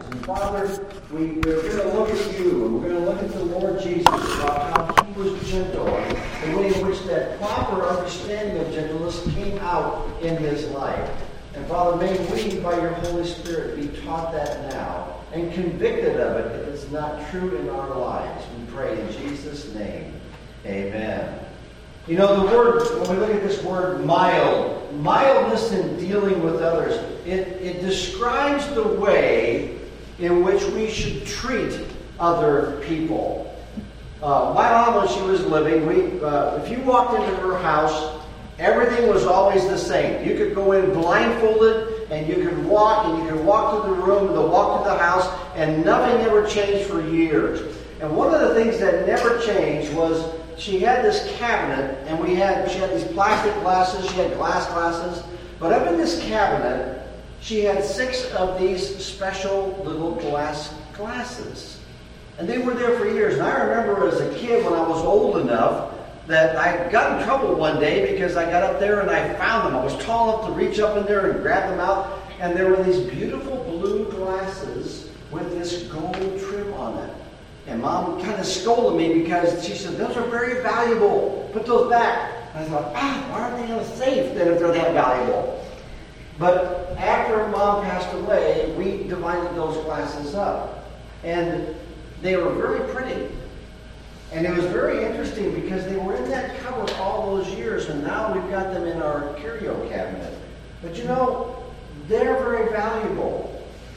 And Father, we're going to look at you, and we're going to look at the Lord Jesus, about how he was gentle, and the way in which that proper understanding of gentleness came out in his life. And Father, may we, by your Holy Spirit, be taught that now, and convicted of it if it's not true in our lives. We pray in Jesus' name. Amen. You know, the word, when we look at this word mildness in dealing with others, it describes the way in which we should treat other people. My mom, when she was living, if you walked into her house, everything was always the same. You could go in blindfolded, and you could walk to the room, to walk to the house, and nothing ever changed for years. And one of the things that never changed was she had this cabinet, and she had these plastic glasses, she had glass glasses, but up in this cabinet, she had 6 of these special little glass glasses. And they were there for years. And I remember as a kid, when I was old enough, that I got in trouble one day because I got up there and I found them. I was tall enough to reach up in there and grab them out, and there were these beautiful blue glasses with this gold trim on it. And Mom kind of scolded me because she said, those are very valuable. Put those back. And I thought, why aren't they in a safe then if they're that valuable? But after Mom passed away, we divided those glasses up. And they were very pretty. And it was very interesting because they were in that cupboard all those years, and now we've got them in our curio cabinet. But you know, they're very valuable.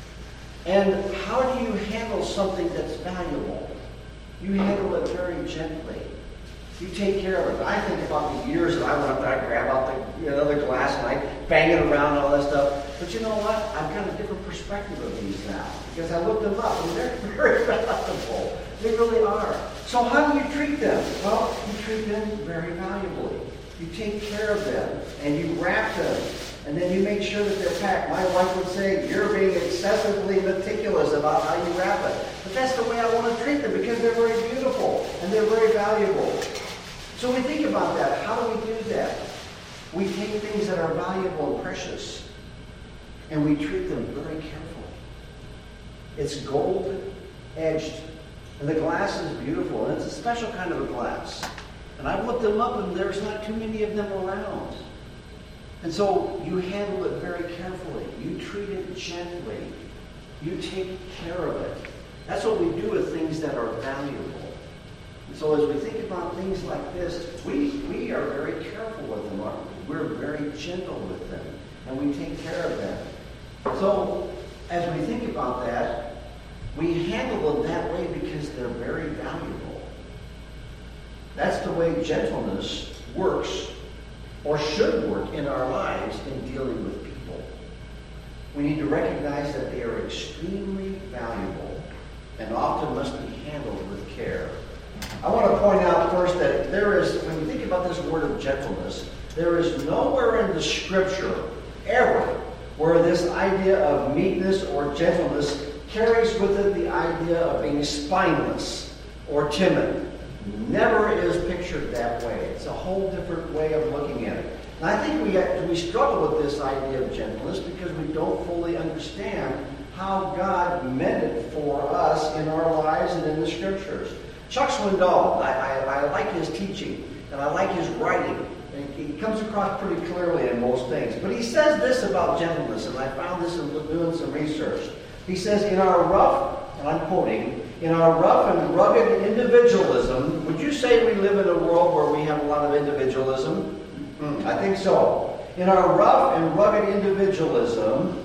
And how do you handle something that's valuable? You handle it very gently. You take care of it. I think about the years that I went up there, I grab out another glass and I bang it around and all that stuff. But you know what? I've got a different perspective of these now because I looked them up and they're very valuable. They really are. So how do you treat them? Well, you treat them very valuably. You take care of them and you wrap them. And then you make sure that they're packed. My wife would say, you're being excessively meticulous about how you wrap it. But that's the way I want to treat them because they're very beautiful and they're very valuable. So we think about that. How do we do that? We take things that are valuable and precious and we treat them very carefully. It's gold-edged. And the glass is beautiful. And it's a special kind of a glass. And I've looked them up and there's not too many of them around. And so you handle it very carefully. You treat it gently. You take care of it. That's what we do with things that are valuable. And so as we think about things like this, we are very careful with them, aren't we? We're very gentle with them. And we take care of them. So as we think about that, we handle them that way because they're very valuable. That's the way gentleness works, or should work in our lives in dealing with people. We need to recognize that they are extremely valuable and often must be handled with care. I want to point out first that when you think about this word of gentleness, there is nowhere in the Scripture ever where this idea of meekness or gentleness carries with it the idea of being spineless or timid. Never is pictured that way. It's a whole different way of looking at it. And I think we struggle with this idea of gentleness because we don't fully understand how God meant it for us in our lives and in the Scriptures. Chuck Swindoll, I like his teaching and I like his writing. And he comes across pretty clearly in most things. But he says this about gentleness, and I found this in doing some research. He says, in our rough, and I'm quoting, in our rough and rugged individualism, would you say we live in a world where we have a lot of individualism? I think so. In our rough and rugged individualism,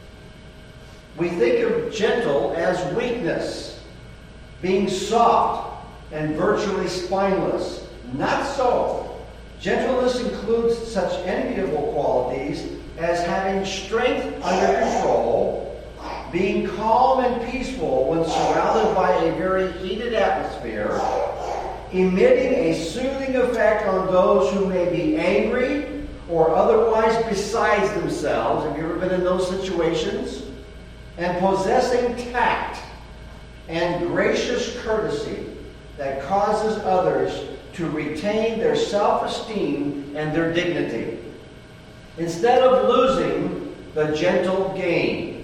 we think of gentle as weakness, being soft and virtually spineless. Not so. Gentleness includes such enviable qualities as having strength under control, being calm and peaceful when surrounded by a very heated atmosphere, emitting a soothing effect on those who may be angry or otherwise besides themselves. Have you ever been in those situations? And possessing tact and gracious courtesy that causes others to retain their self-esteem and their dignity. Instead of losing, the gentle gain.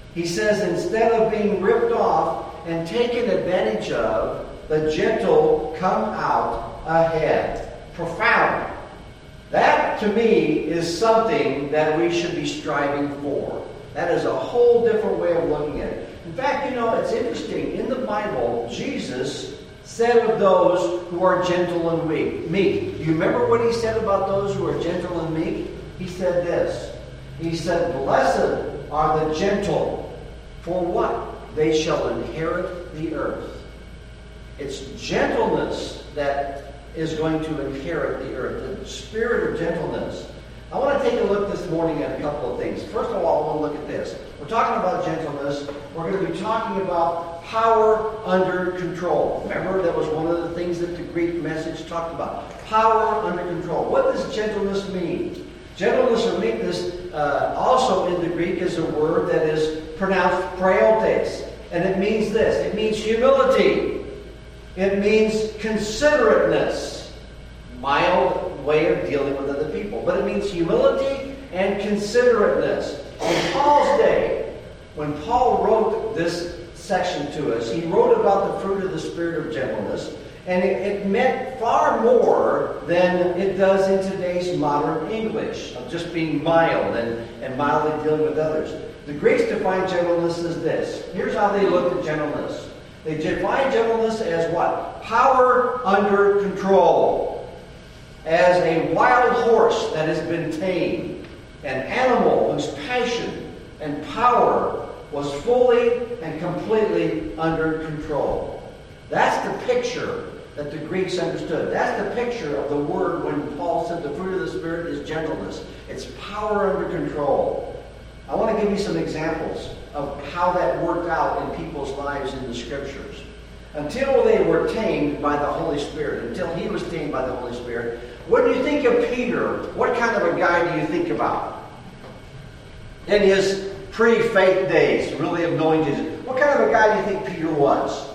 He says, instead of being ripped off and taken advantage of, the gentle come out ahead. Profound. That, to me, is something that we should be striving for. That is a whole different way of looking at it. In fact, it's interesting. In the Bible, Jesus said of those who are gentle and meek. Do you remember what he said about those who are gentle and meek? He said this. He said, blessed are the gentle, for what? They shall inherit the earth. It's gentleness that is going to inherit the earth. The spirit of gentleness. I want to take a look this morning at a couple of things. First of all, I want to look at this. We're talking about gentleness. We're going to be talking about power under control. Remember, that was one of the things that the Greek message talked about. Power under control. What does gentleness mean? Gentleness or meekness also in the Greek is a word that is pronounced praiotes. And it means this. It means humility. It means considerateness. Mild way of dealing with other people. But it means humility and considerateness. In Paul's day, when Paul wrote this section to us, he wrote about the fruit of the Spirit of gentleness, and it meant far more than it does in today's modern English, of just being mild and mildly dealing with others. The Greeks define gentleness as this. Here's how they look at gentleness. They define gentleness as what? Power under control. As a wild horse that has been tamed, an animal whose passion and power was fully and completely under control. That's the picture that the Greeks understood. That's the picture of the word when Paul said the fruit of the Spirit is gentleness. It's power under control. I want to give you some examples of how that worked out in people's lives in the Scriptures. Until they were tamed by the Holy Spirit, until he was tamed by the Holy Spirit. When you think of Peter, what kind of a guy do you think about? In his pre-faith days, really of knowing Jesus. What kind of a guy do you think Peter was?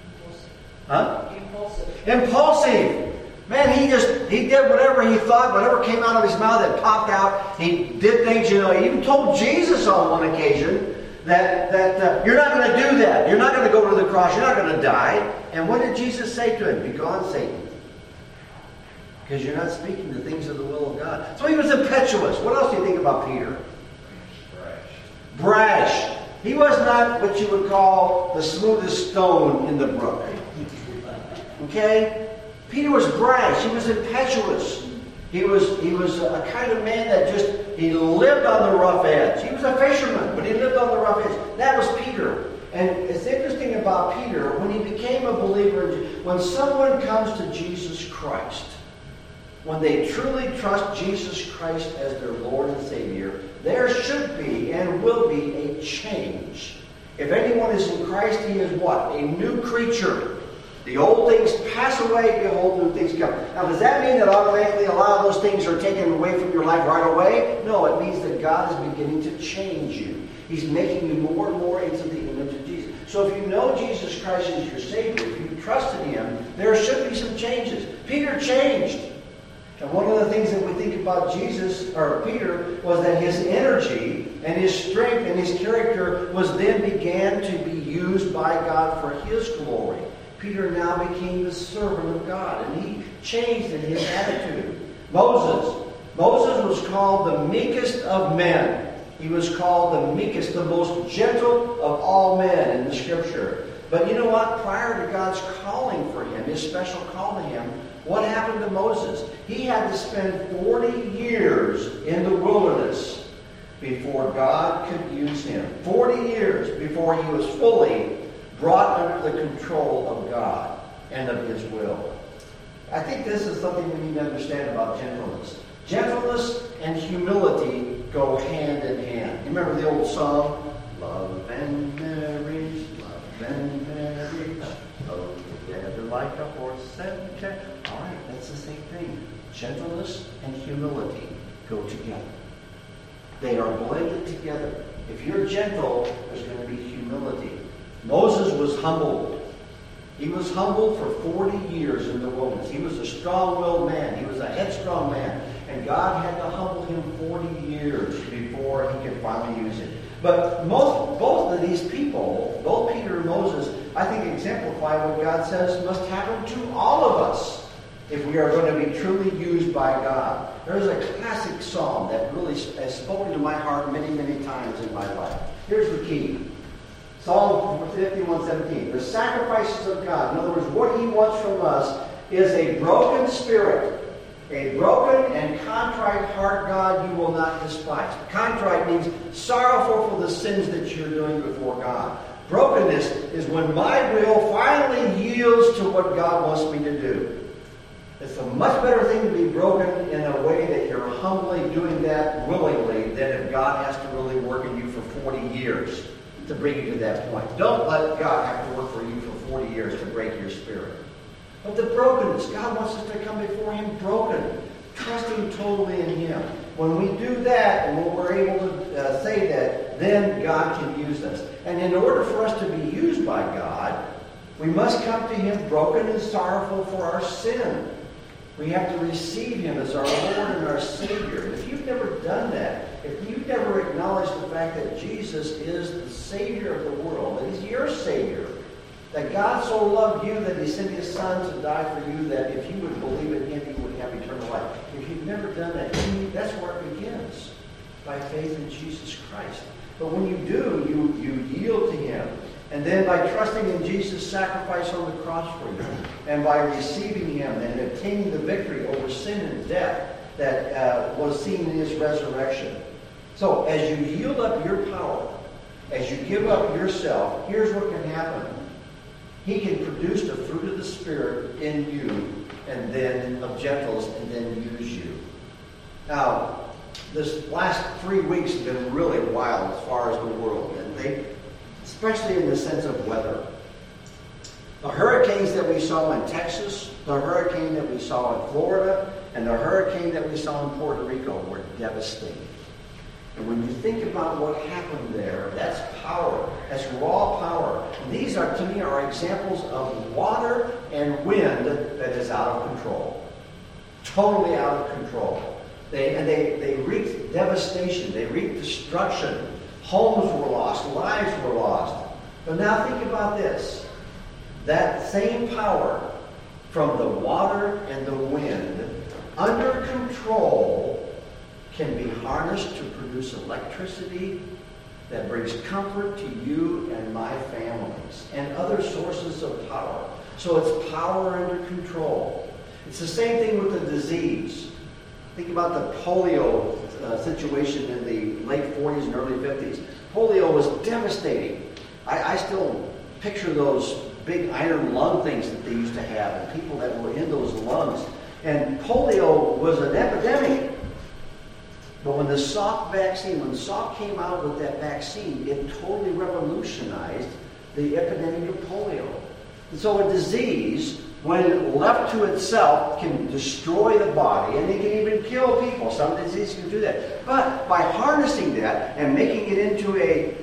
Huh? Impulsive. Man, he did whatever he thought, whatever came out of his mouth that popped out. He did things, He even told Jesus on one occasion that you're not going to do that. You're not going to go to the cross. You're not going to die. And what did Jesus say to him? Be gone, Satan. Because you're not speaking the things of the will of God. So he was impetuous. What else do you think about Peter? Brash. He was not what you would call the smoothest stone in the brook. Okay? Peter was brash. He was impetuous. He was a kind of man that he lived on the rough edge. He was a fisherman, but he lived on the rough edge. That was Peter. And it's interesting about Peter, when he became a believer, when someone comes to Jesus Christ, when they truly trust Jesus Christ as their Lord and Savior, there should be and will be a change. If anyone is in Christ, he is what? A new creature. The old things pass away, behold, new things come. Now, does that mean that automatically a lot of those things are taken away from your life right away? No, it means that God is beginning to change you. He's making you more and more into the image of Jesus. So if you know Jesus Christ as your Savior, if you trust in Him, there should be some changes. Peter changed. And one of the things that we think about Peter, was that his energy and his strength and his character began to be used by God for His glory. Peter now became the servant of God, and he changed in his attitude. Moses was called the meekest of men. He was called the meekest, the most gentle of all men in the Scripture. But you know what? Prior to God's calling for him, His special call to him, what happened to Moses? He had to spend 40 years in the wilderness before God could use him. 40 years before he was fully brought under the control of God and of His will. I think this is something we need to understand about gentleness. Gentleness and humility go hand in hand. You remember the old song? Love and marriage, love and marriage, oh, together like a horse and carriage. All right, that's the same thing. Gentleness and humility go together. They are blended together. If you're gentle, there's going to be humility. Moses was humbled. He was humbled for 40 years in the wilderness. He was a strong-willed man. He was a headstrong man. And God had to humble him 40 years before He could finally use it. But both of these people, both Peter and Moses, I think exemplify what God says must happen to all of us if we are going to be truly used by God. There's a classic psalm that really has spoken to my heart many, many times in my life. Here's the key. Psalm 51:17. The sacrifices of God, in other words, what He wants from us, is a broken spirit. A broken and contrite heart, God, you will not despise. Contrite means sorrowful for the sins that you're doing before God. Brokenness is when my will finally yields to what God wants me to do. It's a much better thing to be broken in a way that you're humbly doing that willingly than if God has to really work in you for 40 years to bring you to that point. Don't let God have to work for you for 40 years to break your spirit. But the brokenness, God wants us to come before Him broken, trusting totally in Him. When we do that, and when we're able to say that, then God can use us. And in order for us to be used by God, we must come to Him broken and sorrowful for our sin. We have to receive Him as our Lord and our Savior. And if you've never done that, if you've never acknowledged the fact that Jesus is the Savior of the world, that He's your Savior, that God so loved you that He sent His Son to die for you, that if you would believe in Him, you would have eternal life. If you've never done that, that's where it begins, by faith in Jesus Christ. But when you do, you yield to Him. And then by trusting in Jesus' sacrifice on the cross for you, and by receiving Him and obtaining the victory over sin and death that was seen in His resurrection. So as you yield up your power, as you give up yourself, here's what can happen. He can produce the fruit of the Spirit in you, and then of gentleness, and then use you. Now, this last 3 weeks have been really wild as far as the world, and especially in the sense of weather. The hurricanes that we saw in Texas, the hurricane that we saw in Florida, and the hurricane that we saw in Puerto Rico were devastating. And when you think about what happened there, that's power. That's raw power. And these are, to me, are examples of water and wind that is out of control. Totally out of control. They wreaked devastation. They wreaked destruction. Homes were lost. Lives were lost. But now think about this. That same power from the water and the wind, under control, can be harnessed to produce electricity that brings comfort to you and my families and other sources of power. So it's power under control. It's the same thing with the disease. Think about the polio situation in the late 40s and early 50s. Polio was devastating. I still picture those big iron lung things that they used to have and people that were in those lungs. And polio was an epidemic. But when the Salk vaccine, when Salk came out with that vaccine, it totally revolutionized the epidemic of polio. And so a disease, when left to itself, can destroy the body, and it can even kill people. Some diseases can do that. But by harnessing that and making it into a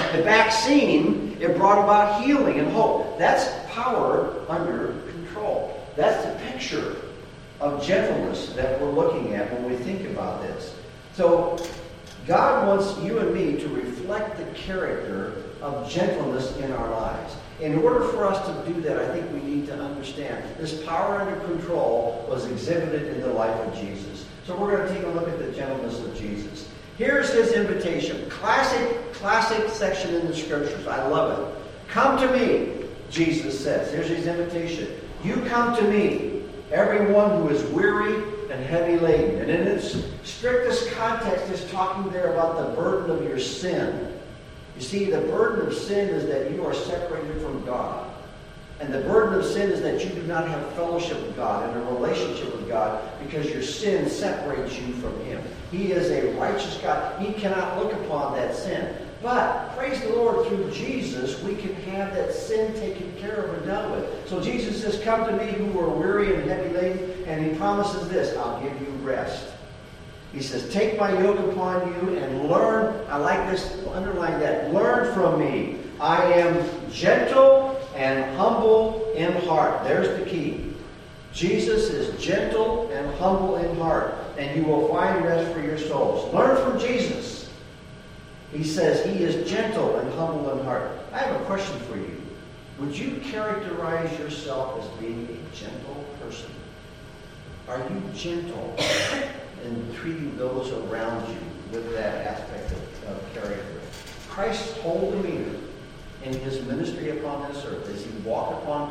vaccine, it brought about healing and hope. That's power under control. That's the picture of gentleness that we're looking at when we think about this. So God wants you and me to reflect the character of gentleness in our lives. In order for us to do that, I think we need to understand this power under control was exhibited in the life of Jesus. So we're going to take a look at the gentleness of Jesus. Here's His invitation. Classic section in the Scriptures. I love it. Come to me, Jesus says. Here's His invitation. You come to me, everyone who is weary and heavy laden. And in its strictest context, it's talking there about the burden of your sin. You see, the burden of sin is that you are separated from God. And the burden of sin is that you do not have fellowship with God and a relationship with God because your sin separates you from Him. He is a righteous God. He cannot look upon that sin. But, praise the Lord, through Jesus, we can have that sin taken care of and done with. So Jesus says, come to me who are weary and heavy laden, and He promises this, I'll give you rest. He says, take my yoke upon you and learn. I like this, underline that. Learn from me. I am gentle and humble in heart. There's the key. Jesus is gentle and humble in heart, and you will find rest for your souls. Learn from Jesus. He says he is gentle and humble in heart. I have a question for you. Would you characterize yourself as being a gentle person? Are you gentle in treating those around you with that aspect of character? Christ's whole demeanor in his ministry upon this earth, as he walked among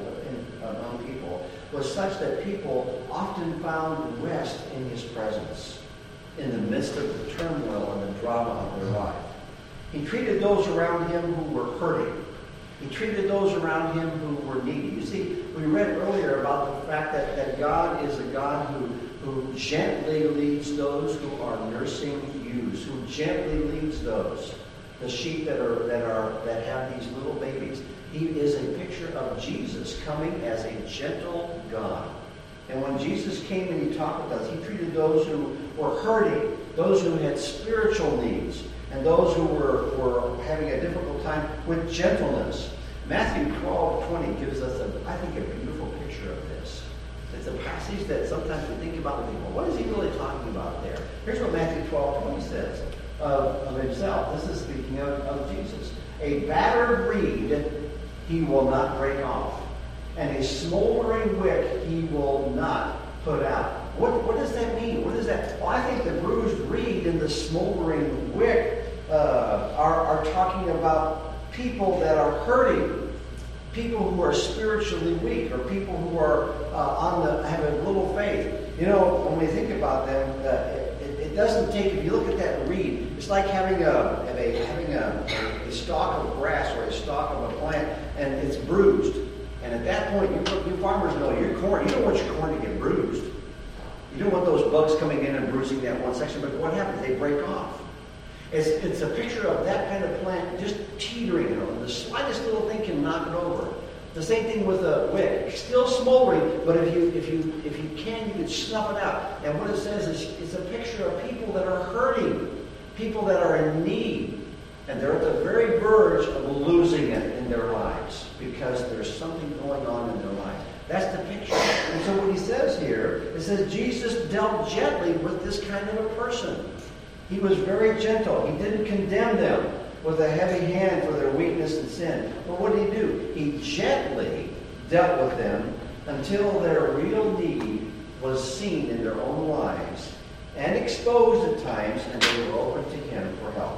people, was such that people often found rest in his presence in the midst of the turmoil and the drama of their life. He treated those around him who were hurting. He treated those around him who were needy. You see, we read earlier about the fact that God is a God who gently leads those who are nursing ewes, who gently leads those, the sheep that have these little babies. He is a picture of Jesus coming as a gentle God. And when Jesus came and he talked with us, he treated those who were hurting, those who had spiritual needs, and those who were having a difficult time with gentleness. Matthew 12:20 gives us, I think, a beautiful picture of this. It's a passage that sometimes we think about and think, well, what is he really talking about there? Here's what Matthew 12:20 says of himself. This is speaking of Jesus. A battered reed he will not break off, and a smoldering wick he will not put out. What does that mean? What is that? Well, I think the bruised reed and the smoldering wick are talking about people that are hurting, people who are spiritually weak, or people who are have a little faith. You know, when we think about them, it doesn't take. If you look at that reed, it's like having a stalk of grass or a stalk of a plant, and it's bruised. And at that point, you farmers know your corn. You don't want your corn to get bruised. You don't want those bugs coming in and bruising that one section. But what happens? They break off. It's a picture of that kind of plant just teetering. The slightest little thing can knock it over. The same thing with a wick. It's still smoldering, but if you can snuff it out. And what it says is it's a picture of people that are hurting, people that are in need. And they're at the very verge of losing it in their lives because there's something going on in their lives. That's the picture. And so what he says here, it says Jesus dealt gently with this kind of a person. He was very gentle. He didn't condemn them with a heavy hand for their weakness and sin. But what did he do? He gently dealt with them until their real need was seen in their own lives and exposed at times, and they were open to him for help.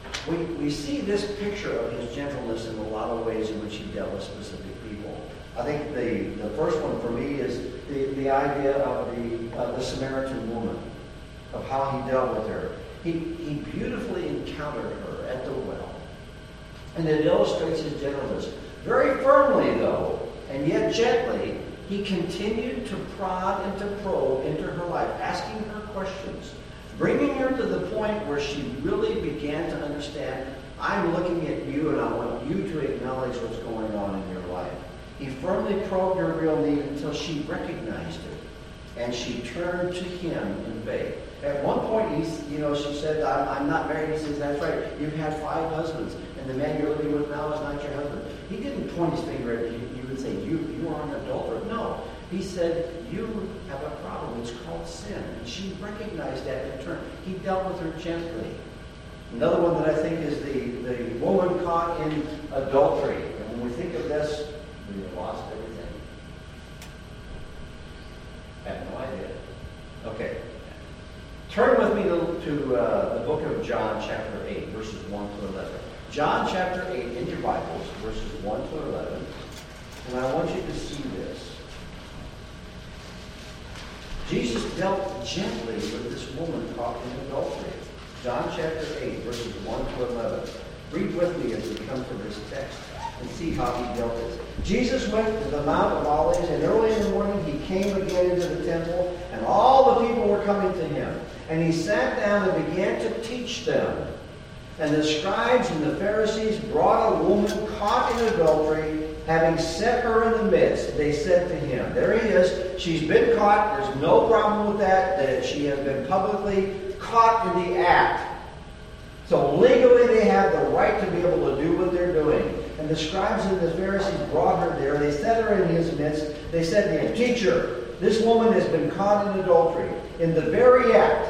We see this picture of his gentleness in a lot of ways in which he dealt with specific people. I think the first one for me is the idea of the Samaritan woman, of how he dealt with her. He beautifully encountered her at the well. And it illustrates his gentleness. Very firmly, though, and yet gently, he continued to prod and to probe into her life, asking her questions, bringing her to the point where she really began to understand, I'm looking at you and I want you to acknowledge what's going on in your life. He firmly probed her real need until she recognized it. And she turned to him in faith. At one point, she said, I'm not married. He says, that's right. You've had 5 husbands. And the man you're living with now is not your husband. He didn't point his finger at you. You would say, you are an adulterer. No. He said, you have a problem. It's called sin. And she recognized that in turn. He dealt with her gently. Another one that I think is the woman caught in adultery. And when we think of this, we lost everything. I have no idea. Okay. Turn with me to the book of John, chapter 8, verses 1 to 11. John, chapter 8, in your Bibles, verses 1 to 11. And I want you to see this. Jesus dealt gently with this woman caught in adultery. John, chapter 8, verses 1 to 11. Read with me as we come to this text and see how he dealt with it. Jesus went to the Mount of Olives, and early in the morning he came again into the temple, and all the people were coming to him. And he sat down and began to teach them. And the scribes and the Pharisees brought a woman caught in adultery, having set her in the midst. They said to him, there he is, she's been caught, there's no problem with that she has been publicly caught in the act. So legally they have the right to be able to do what they're doing. And the scribes and the Pharisees brought her there. They set her in his midst. They said to him, Teacher, this woman has been caught in adultery. In the very act,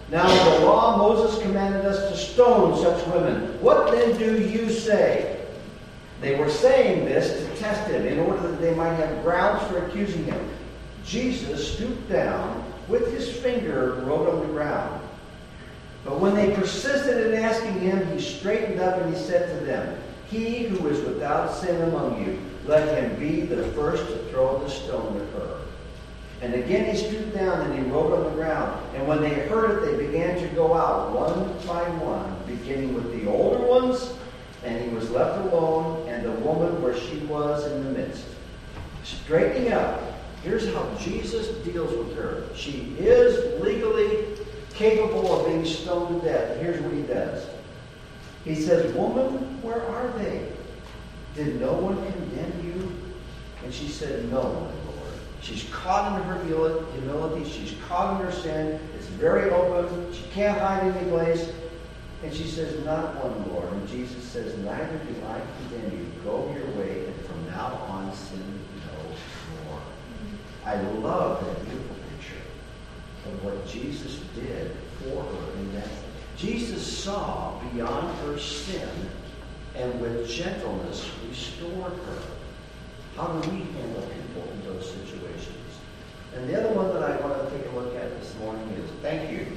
Now in the law Moses commanded us to stone such women. What then do you say?" They were saying this to test him, in order that they might have grounds for accusing him. Jesus stooped down, with his finger wrote on the ground. But when they persisted in asking him, he straightened up and he said to them, "He who is without sin among you, let him be the first to throw the stone at her." And again he stooped down and he wrote on the ground. And when they heard it, they began to go out one by one, beginning with the older ones. And he was left alone, and the woman where she was in the midst. Straightening up, here's how Jesus deals with her. She is legally capable of being stoned to death. Here's what he does. He says, "Woman, where are they? Did no one condemn you?" And she said, "No one, Lord." She's caught in her humility. She's caught in her sin. It's very open. She can't hide any place. And she says, "Not one, Lord." And Jesus says, "Neither do I condemn you. Go your way, and from now on sin no more." I love that beautiful picture of what Jesus did for her in that. Jesus saw beyond her sin and with gentleness restored her. How do we handle people in those situations? And the other one that I want to take a look at this morning is, thank you,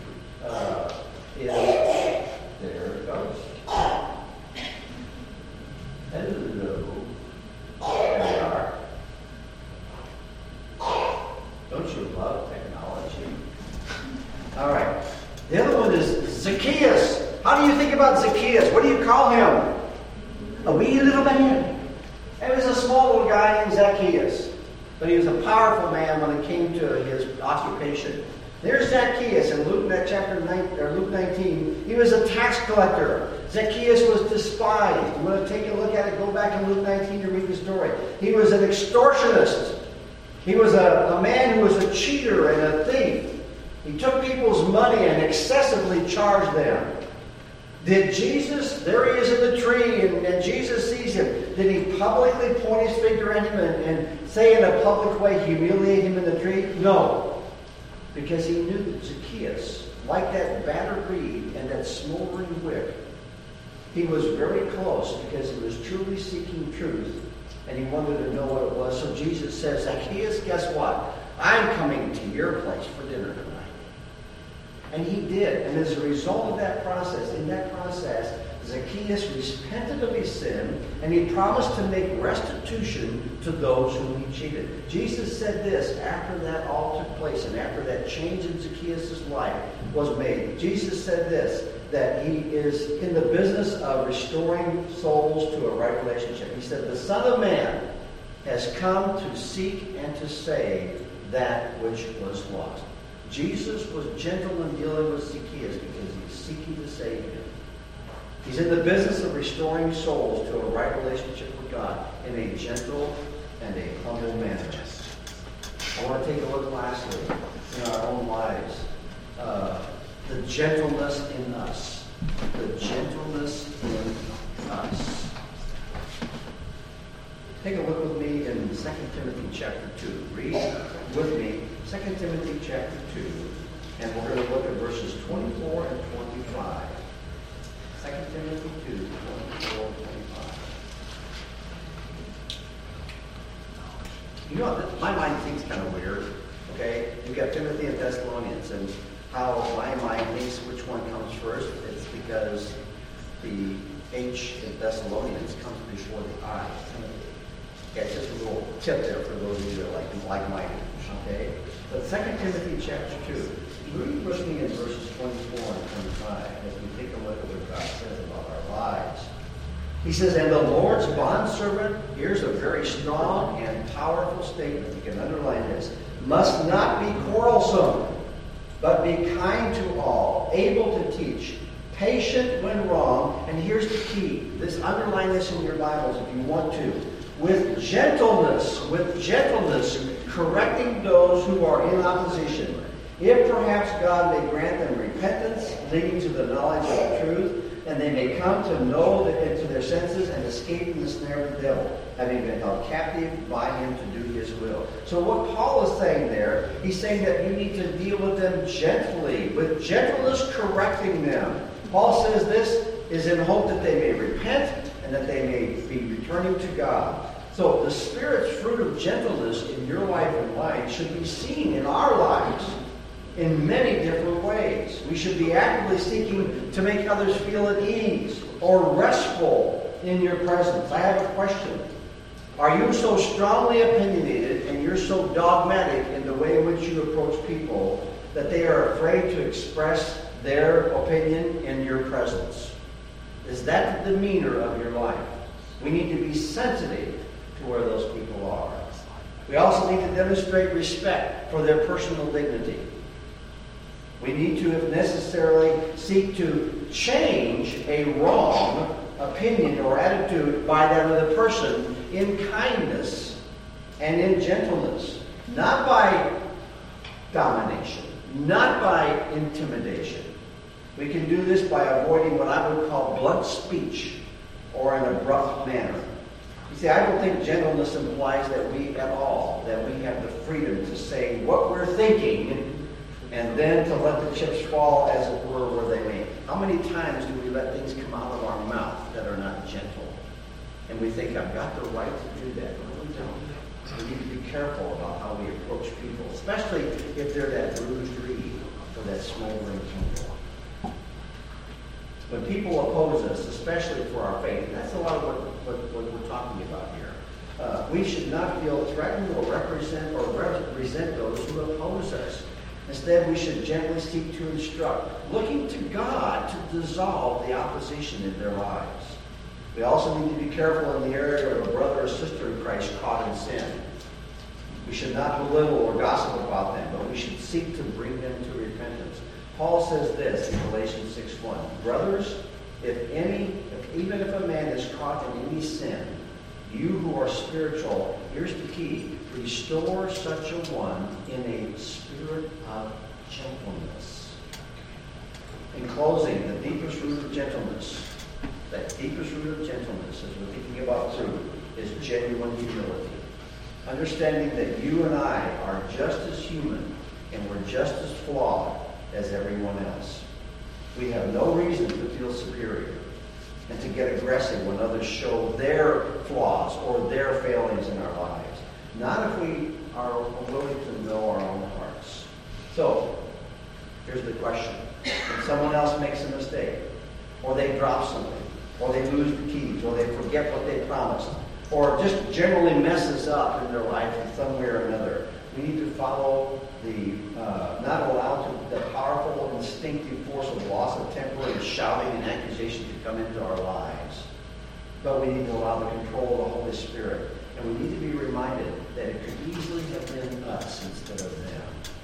there it goes. Hello. There we are. Don't you love technology? All right. The other one is Zacchaeus. How do you think about Zacchaeus? What do you call him? A wee little man. It was a small little guy named Zacchaeus. But he was a powerful man when it came to his occupation. There's Zacchaeus in Luke chapter 9, or Luke 19. He was a tax collector. Zacchaeus was despised. You want to take a look at it? Go back in Luke 19 to read the story. He was an extortionist. He was a man who was a cheater and a thief. He took people's money and excessively charged them. Did Jesus, there he is in the tree, and Jesus sees him. Did he publicly point his finger at him and say in a public way, humiliate him in the tree? No. Because he knew that Zacchaeus, like that battered reed and that smoldering wick, he was very close because he was truly seeking truth and he wanted to know what it was. So Jesus says, "Zacchaeus, guess what? I'm coming to your place for dinner tonight." And he did. And as a result of that process, in that process, Zacchaeus repented of his sin, and he promised to make restitution to those whom he cheated. Jesus said this after that all took place, and after that change in Zacchaeus' life was made. Jesus said this, that he is in the business of restoring souls to a right relationship. He said, "The Son of Man has come to seek and to save that which was lost." Jesus was gentle in dealing with Zacchaeus because he's seeking to save him. He's in the business of restoring souls to a right relationship with God in a gentle and a humble manner. I want to take a look lastly in our own lives. The gentleness in us. The gentleness in us. Take a look with me in 2 Timothy chapter 2. Read with me 2 Timothy chapter 2. And we're going to look at verses 24 and 25. 2 Timothy 2, 24, 25. You know, my mind thinks kind of weird. Okay? You've got Timothy and Thessalonians, and how my mind thinks which one comes first. It's because the H in Thessalonians comes before the I, Timothy. Okay, just a little tip there for those of you that are like-minded. Okay? But 2 Timothy chapter 2. Read with me in verses 24 and 25 as we take a look at what God says about our lives. He says, "And the Lord's bondservant," here's a very strong and powerful statement. You can underline this. "Must not be quarrelsome, but be kind to all, able to teach, patient when wrong." And here's the key. Underline this in your Bibles if you want to. With gentleness, correcting those who are in opposition. If perhaps God may grant them repentance, leading to the knowledge of the truth, and they may come to know to their senses and escape from the snare of the devil, having been held captive by him to do his will. So what Paul is saying there, he's saying that you need to deal with them gently, with gentleness correcting them. Paul says this is in hope that they may repent and that they may be returning to God. So the Spirit's fruit of gentleness in your life and mine should be seen in our lives in many different ways. We should be actively seeking to make others feel at ease or restful in your presence. I have a question. Are you so strongly opinionated and you're so dogmatic in the way in which you approach people that they are afraid to express their opinion in your presence? Is that the demeanor of your life? We need to be sensitive to where those people are. We also need to demonstrate respect for their personal dignity. We need to, if necessarily, seek to change a wrong opinion or attitude by that other person in kindness and in gentleness. Not by domination, not by intimidation. We can do this by avoiding what I would call blunt speech or an abrupt manner. You see, I don't think gentleness implies that we have the freedom to say what we're thinking and then to let the chips fall, as it were, where they may. How many times do we let things come out of our mouth that are not gentle? And we think, I've got the right to do that. No, we don't. We need to be careful about how we approach people, especially if they're that bruised reed or that smoldering kindle. When people oppose us, especially for our faith, and that's a lot of what we're talking about here, we should not feel threatened or resent those who oppose us. Instead, we should gently seek to instruct, looking to God to dissolve the opposition in their lives. We also need to be careful in the area of a brother or sister in Christ caught in sin. We should not belittle or gossip about them, but we should seek to bring them to repentance. Paul says this in Galatians 6:1, brothers, even if a man is caught in any sin, you who are spiritual, here's the key, restore such a one in a spirit of gentleness. In closing, the deepest root of gentleness, as we're thinking about fruit, is genuine humility. Understanding that you and I are just as human and we're just as flawed as everyone else. We have no reason to feel superior and to get aggressive when others show their flaws or their failings in our lives. Not if we are willing to know our own hearts. So, here's the question. When someone else makes a mistake, or they drop something, or they lose the keys, or they forget what they promised, or just generally messes up in their life in some way or another, we need to follow not allow the powerful instinctive force of loss of temper and shouting and accusation to come into our lives. But we need to allow the control of the Holy Spirit. And we need to be reminded that it could easily have been us instead of them.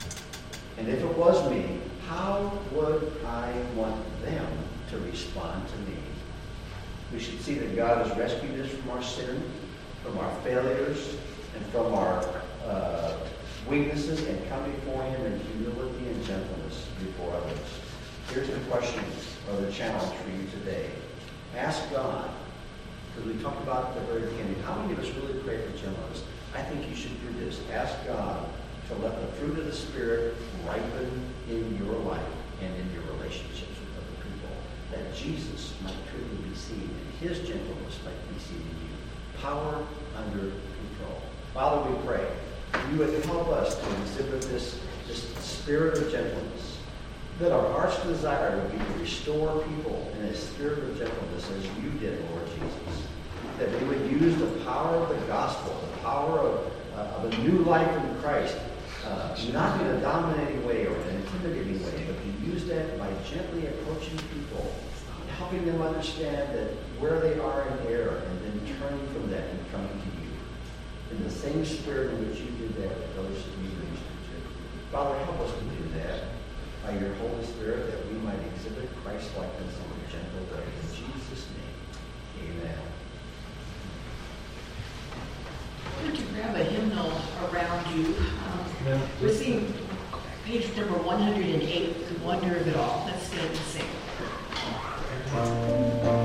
And if it was me, how would I want them to respond to me? We should see that God has rescued us from our sin, from our failures, and from our weaknesses, and come before him in humility and gentleness before others. Here's the question or the challenge for you today. Ask God, because we talked about at the very beginning, how many of us really pray for gentleness? I think you should do this. Ask God to let the fruit of the Spirit ripen in your life and in your relationships with other people, that Jesus might truly be seen and his gentleness might be seen in you. Power under control. Father, we pray you would help us to exhibit this spirit of gentleness, that our heart's desire would be to restore people in a spirit of gentleness as you did, Lord Jesus. That we would use the power of the gospel, the power of a new life in Christ, not in a dominating way or an intimidating way, but to use that by gently approaching people, helping them understand that where they are in error, and then turning from that and coming to you. In the same spirit in which you did that with those that you ministered to. Father, help us to do that by your Holy Spirit, that we might exhibit Christ-likeness in a gentle way. In Jesus' name, amen. Why don't you grab a hymnal around you? We're seeing page number 108, The Wonder of It All. Let's stand and sing. Amen.